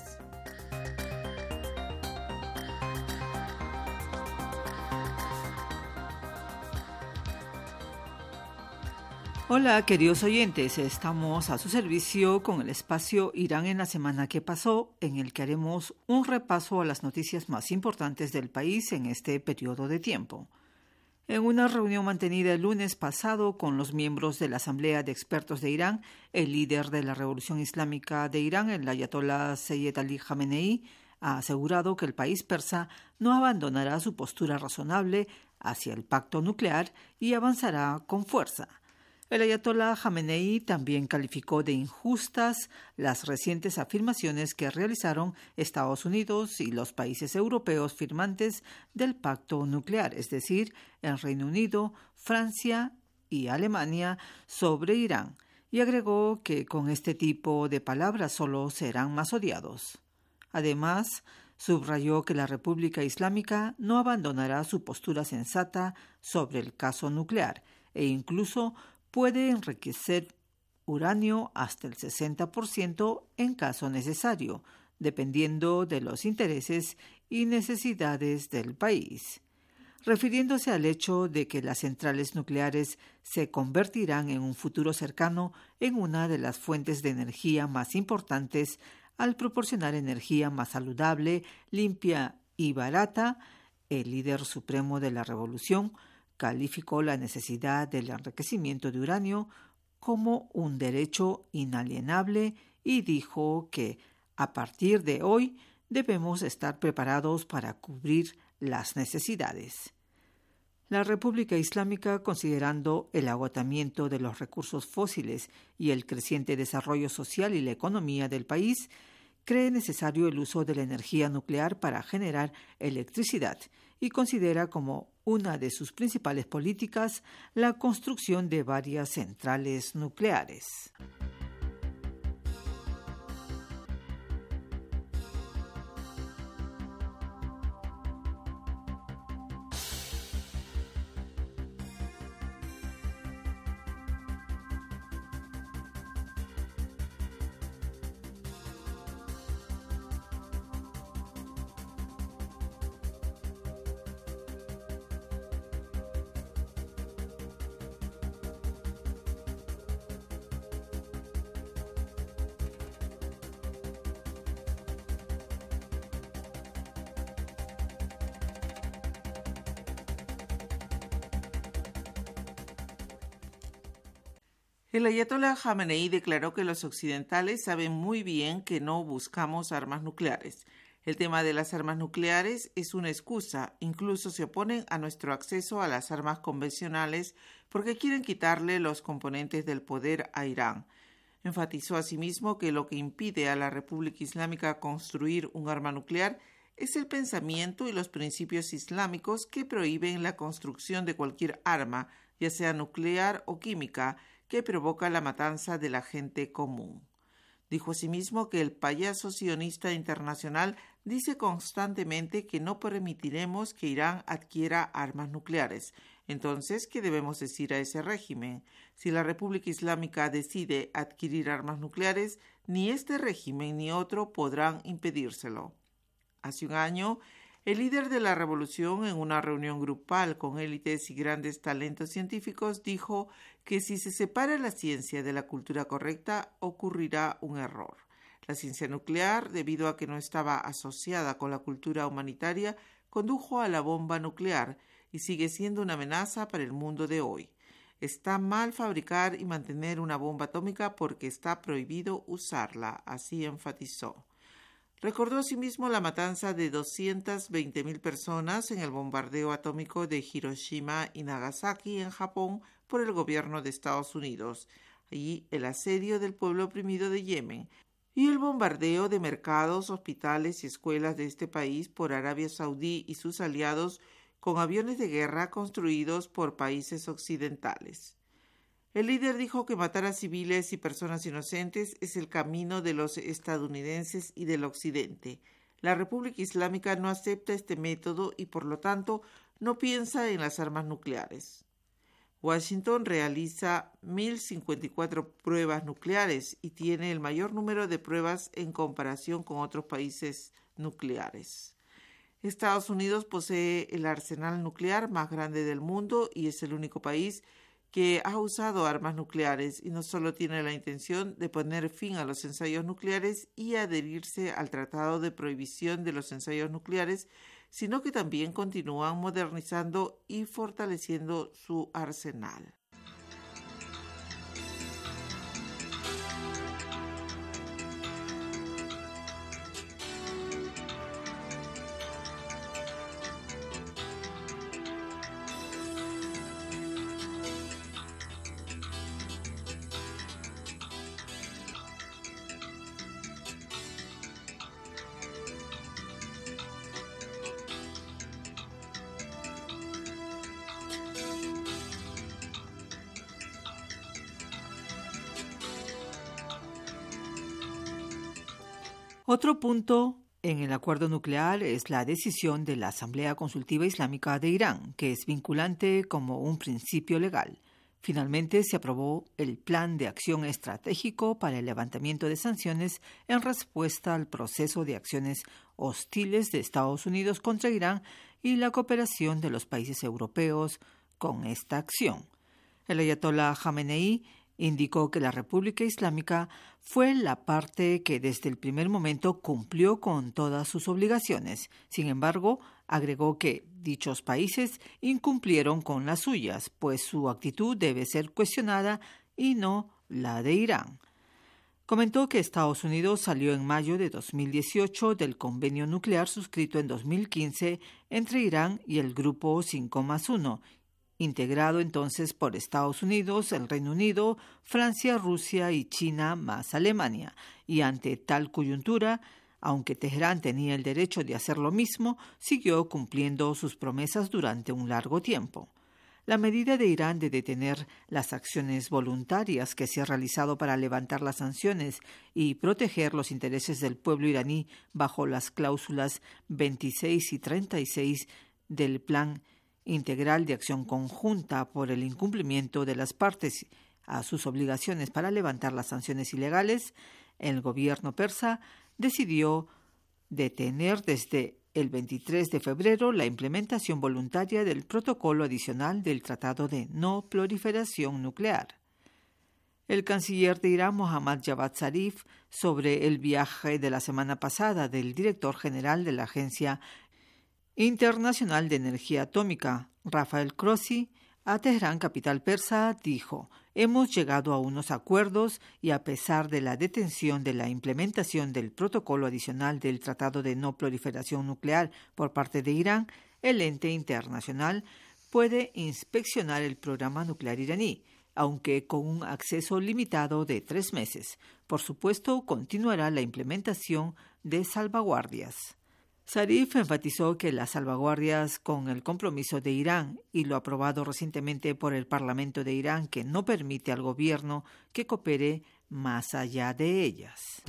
Hola, queridos oyentes, estamos a su servicio con el espacio Irán en la semana que pasó, en el que haremos un repaso a las noticias más importantes del país en este periodo de tiempo. En una reunión mantenida el lunes pasado con los miembros de la Asamblea de Expertos de Irán, el líder de la Revolución Islámica de Irán, el ayatolá Seyed Ali Khamenei, ha asegurado que el país persa no abandonará su postura razonable hacia el pacto nuclear y avanzará con fuerza. El ayatolá Khamenei también calificó de injustas las recientes afirmaciones que realizaron Estados Unidos y los países europeos firmantes del pacto nuclear, es decir, el Reino Unido, Francia y Alemania, sobre Irán, y agregó que con este tipo de palabras solo serán más odiados. Además, subrayó que la República Islámica no abandonará su postura sensata sobre el caso nuclear e incluso puede enriquecer uranio hasta el sesenta por ciento en caso necesario, dependiendo de los intereses y necesidades del país. Refiriéndose al hecho de que las centrales nucleares se convertirán en un futuro cercano en una de las fuentes de energía más importantes al proporcionar energía más saludable, limpia y barata, el líder supremo de la revolución calificó la necesidad del enriquecimiento de uranio como un derecho inalienable y dijo que a partir de hoy debemos estar preparados para cubrir las necesidades. La República Islámica, considerando el agotamiento de los recursos fósiles y el creciente desarrollo social y la economía del país, cree necesario el uso de la energía nuclear para generar electricidad y considera como una de sus principales políticas la construcción de varias centrales nucleares. El ayatolá Khamenei declaró que los occidentales saben muy bien que no buscamos armas nucleares. El tema de las armas nucleares es una excusa. Incluso se oponen a nuestro acceso a las armas convencionales porque quieren quitarle los componentes del poder a Irán. Enfatizó asimismo que lo que impide a la República Islámica construir un arma nuclear es el pensamiento y los principios islámicos que prohíben la construcción de cualquier arma, ya sea nuclear o química, que provoca la matanza de la gente común. Dijo asimismo que el payaso sionista internacional dice constantemente que no permitiremos que Irán adquiera armas nucleares. Entonces, ¿qué debemos decir a ese régimen? Si la República Islámica decide adquirir armas nucleares, ni este régimen ni otro podrán impedírselo. Hace un año, el líder de la revolución, en una reunión grupal con élites y grandes talentos científicos, dijo que si se separa la ciencia de la cultura correcta, ocurrirá un error. La ciencia nuclear, debido a que no estaba asociada con la cultura humanitaria, condujo a la bomba nuclear y sigue siendo una amenaza para el mundo de hoy. Está mal fabricar y mantener una bomba atómica porque está prohibido usarla, así enfatizó. Recordó asimismo la matanza de doscientas veinte mil personas en el bombardeo atómico de Hiroshima y Nagasaki en Japón por el gobierno de Estados Unidos y el asedio del pueblo oprimido de Yemen, y el bombardeo de mercados, hospitales y escuelas de este país por Arabia Saudí y sus aliados con aviones de guerra construidos por países occidentales. El líder dijo que matar a civiles y personas inocentes es el camino de los estadounidenses y del Occidente. La República Islámica no acepta este método y, por lo tanto, no piensa en las armas nucleares. Washington realiza mil cincuenta y cuatro pruebas nucleares y tiene el mayor número de pruebas en comparación con otros países nucleares. Estados Unidos posee el arsenal nuclear más grande del mundo y es el único país que ha usado armas nucleares y no solo tiene la intención de poner fin a los ensayos nucleares y adherirse al Tratado de Prohibición de los Ensayos Nucleares, sino que también continúan modernizando y fortaleciendo su arsenal. Otro punto en el acuerdo nuclear es la decisión de la Asamblea Consultiva Islámica de Irán, que es vinculante como un principio legal. Finalmente se aprobó el Plan de Acción Estratégico para el levantamiento de sanciones en respuesta al proceso de acciones hostiles de Estados Unidos contra Irán y la cooperación de los países europeos con esta acción. El ayatolá Jamenei indicó que la República Islámica fue la parte que desde el primer momento cumplió con todas sus obligaciones. Sin embargo, agregó que dichos países incumplieron con las suyas, pues su actitud debe ser cuestionada y no la de Irán. Comentó que Estados Unidos salió en mayo de dos mil dieciocho del convenio nuclear suscrito en dos mil quince entre Irán y el Grupo cinco más uno, integrado entonces por Estados Unidos, el Reino Unido, Francia, Rusia y China más Alemania. Y ante tal coyuntura, aunque Teherán tenía el derecho de hacer lo mismo, siguió cumpliendo sus promesas durante un largo tiempo. La medida de Irán de detener las acciones voluntarias que se ha realizado para levantar las sanciones y proteger los intereses del pueblo iraní bajo las cláusulas veintiséis y treinta y seis del Plan Integral de Acción Conjunta por el incumplimiento de las partes a sus obligaciones para levantar las sanciones ilegales, el gobierno persa decidió detener desde el veintitrés de febrero la implementación voluntaria del protocolo adicional del Tratado de No Proliferación Nuclear. El canciller de Irán, Mohammad Javad Zarif, sobre el viaje de la semana pasada del director general de la Agencia Internacional de Energía Atómica, Rafael Grossi, a Teherán, capital persa, dijo: «Hemos llegado a unos acuerdos y a pesar de la detención de la implementación del protocolo adicional del Tratado de No Proliferación Nuclear por parte de Irán, el ente internacional puede inspeccionar el programa nuclear iraní, aunque con un acceso limitado de tres meses. Por supuesto, continuará la implementación de salvaguardias». Zarif enfatizó que las salvaguardias con el compromiso de Irán y lo aprobado recientemente por el Parlamento de Irán, que no permite al gobierno que coopere más allá de ellas.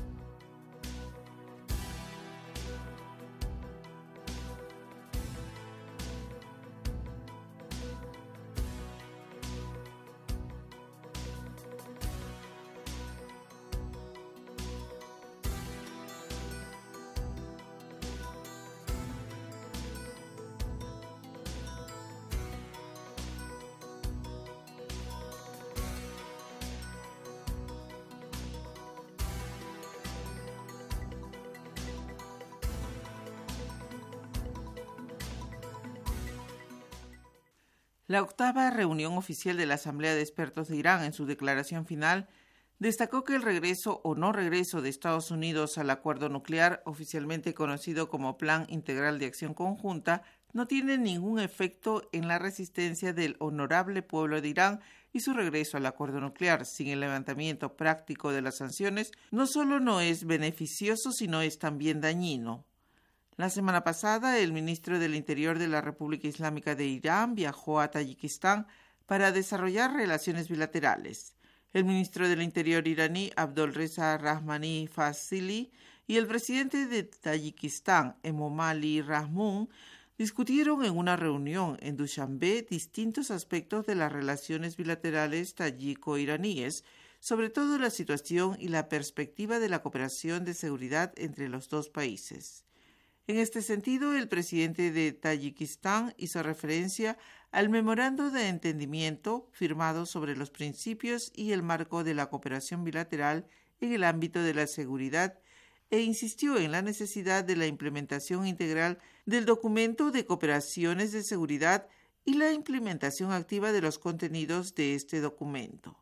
La octava reunión oficial de la Asamblea de Expertos de Irán, en su declaración final, destacó que el regreso o no regreso de Estados Unidos al acuerdo nuclear, oficialmente conocido como Plan Integral de Acción Conjunta, no tiene ningún efecto en la resistencia del honorable pueblo de Irán y su regreso al acuerdo nuclear. Sin el levantamiento práctico de las sanciones, no solo no es beneficioso, sino es también dañino. La semana pasada, el ministro del Interior de la República Islámica de Irán viajó a Tayikistán para desarrollar relaciones bilaterales. El ministro del Interior iraní, Abdolreza Rahmani Fazili, y el presidente de Tayikistán, Emomali Rahmon, discutieron en una reunión en Dushanbe distintos aspectos de las relaciones bilaterales tayico-iraníes, sobre todo la situación y la perspectiva de la cooperación de seguridad entre los dos países. En este sentido, el presidente de Tayikistán hizo referencia al memorando de entendimiento firmado sobre los principios y el marco de la cooperación bilateral en el ámbito de la seguridad e insistió en la necesidad de la implementación integral del documento de cooperaciones de seguridad y la implementación activa de los contenidos de este documento.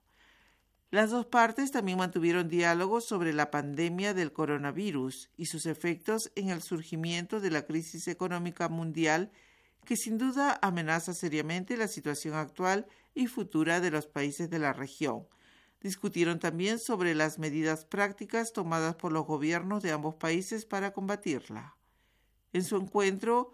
Las dos partes también mantuvieron diálogos sobre la pandemia del coronavirus y sus efectos en el surgimiento de la crisis económica mundial, que sin duda amenaza seriamente la situación actual y futura de los países de la región. Discutieron también sobre las medidas prácticas tomadas por los gobiernos de ambos países para combatirla. En su encuentro,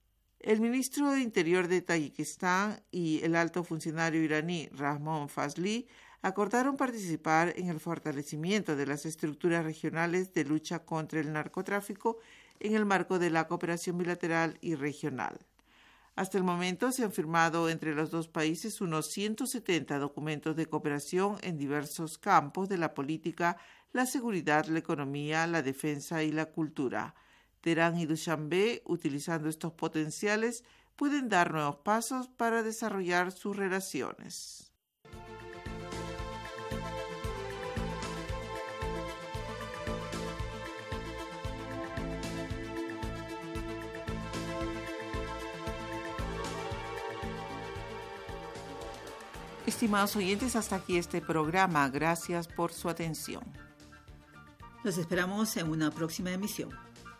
el ministro de Interior de Tayikistán y el alto funcionario iraní Rahmon Fazli acordaron participar en el fortalecimiento de las estructuras regionales de lucha contra el narcotráfico en el marco de la cooperación bilateral y regional. Hasta el momento se han firmado entre los dos países unos ciento setenta documentos de cooperación en diversos campos de la política, la seguridad, la economía, la defensa y la cultura. Teherán y Dushanbe, utilizando estos potenciales, pueden dar nuevos pasos para desarrollar sus relaciones. Estimados oyentes, hasta aquí este programa. Gracias por su atención. Los esperamos en una próxima emisión.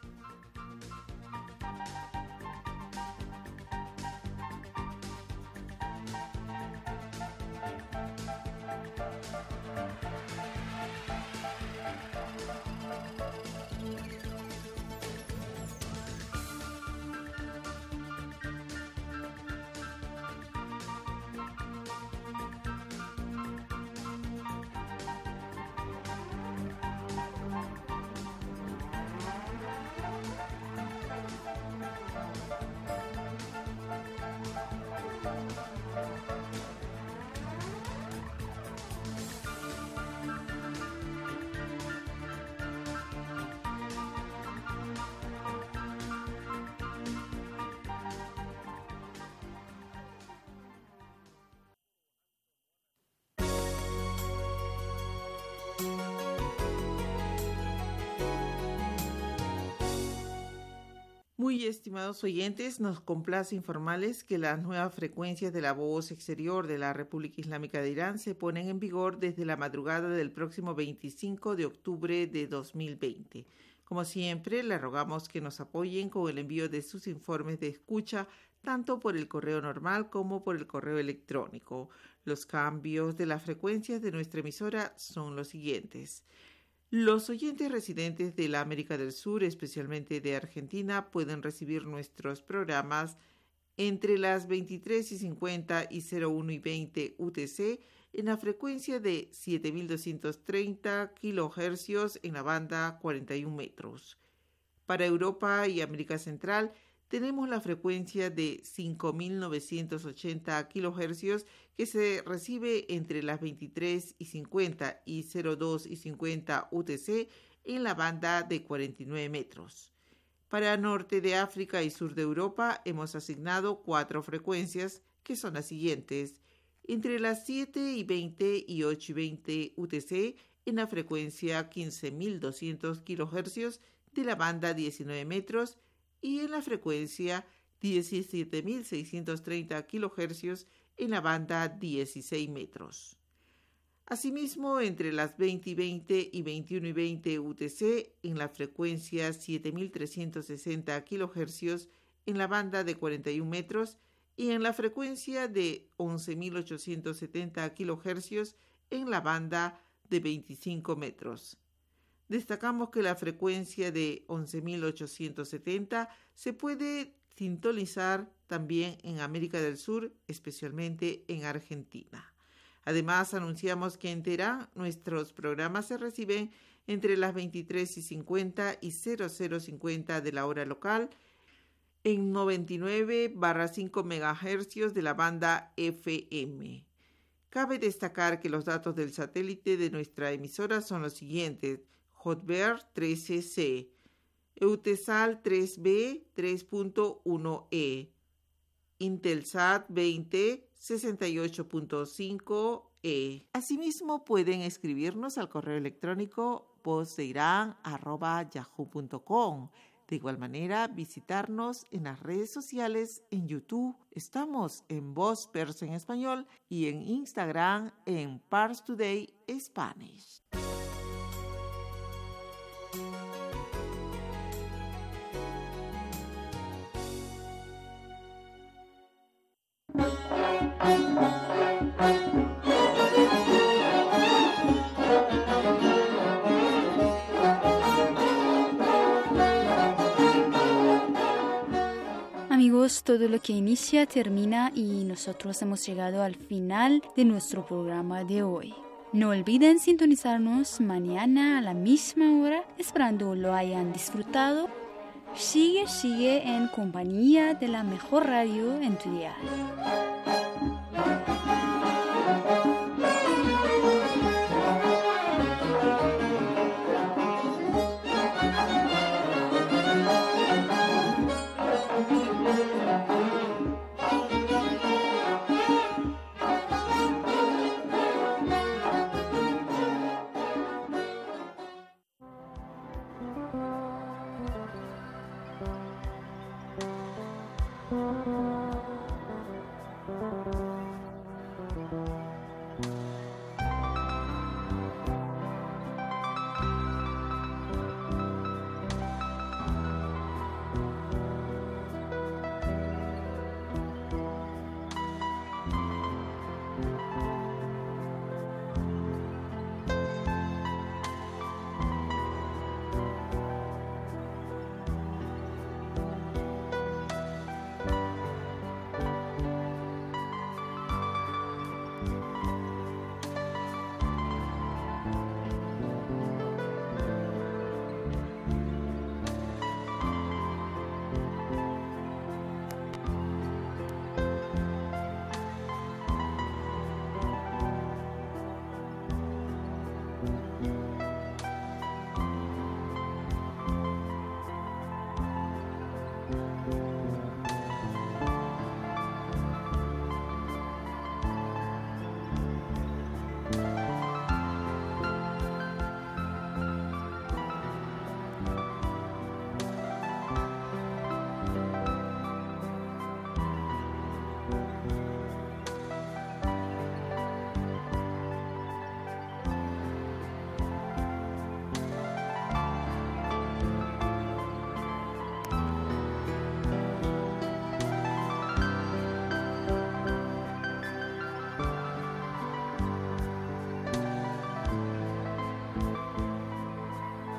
Muy estimados oyentes, nos complace informarles que las nuevas frecuencias de la voz exterior de la República Islámica de Irán se ponen en vigor desde la madrugada del próximo veinticinco de octubre de dos mil veinte. Como siempre, les rogamos que nos apoyen con el envío de sus informes de escucha, tanto por el correo normal como por el correo electrónico. Los cambios de las frecuencias de nuestra emisora son los siguientes. Los oyentes residentes de la América del Sur, especialmente de Argentina, pueden recibir nuestros programas entre las veintitrés y cincuenta y cero uno y veinte U T C en la frecuencia de siete mil doscientos treinta kilohercios en la banda cuarenta y un metros. Para Europa y América Central, tenemos la frecuencia de cinco mil novecientos ochenta kilohercios que se recibe entre las veintitrés y cincuenta y cero dos y cincuenta U T C en la banda de cuarenta y nueve metros. Para norte de África y sur de Europa hemos asignado cuatro frecuencias que son las siguientes: entre las siete y veinte y ocho y veinte U T C en la frecuencia quince mil doscientos kilohercios de la banda diecinueve metros y en la frecuencia diecisiete mil seiscientos treinta kilohercios en la banda dieciséis metros. Asimismo, entre las veinte y veinte y veintiuno y veinte U T C en la frecuencia siete mil trescientos sesenta kilohercios en la banda de cuarenta y un metros y en la frecuencia de once mil ochocientos setenta kilohercios en la banda de veinticinco metros. Destacamos que la frecuencia de once mil ochocientos setenta se puede sintonizar también en América del Sur, especialmente en Argentina. Además, anunciamos que en Teherán nuestros programas se reciben entre las veintitrés y cincuenta y cero cero cincuenta de la hora local en noventa y nueve barra cinco megahercios de la banda F M. Cabe destacar que los datos del satélite de nuestra emisora son los siguientes: Hotbird trece C, Eutelsat tres B tres punto uno E, Intelsat veinte sesenta y ocho punto cinco E. Asimismo, pueden escribirnos al correo electrónico vozdeiran arroba yahoo punto com. De igual manera, visitarnos en las redes sociales, en YouTube. Estamos en Voz Persa en Español y en Instagram en Pars Today Spanish. Amigos, todo lo que inicia termina y nosotros hemos llegado al final de nuestro programa de hoy. No olviden sintonizarnos mañana a la misma hora, esperando lo hayan disfrutado. Sigue, sigue en compañía de la mejor radio en tu dial.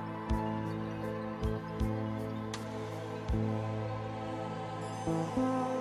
Thank you.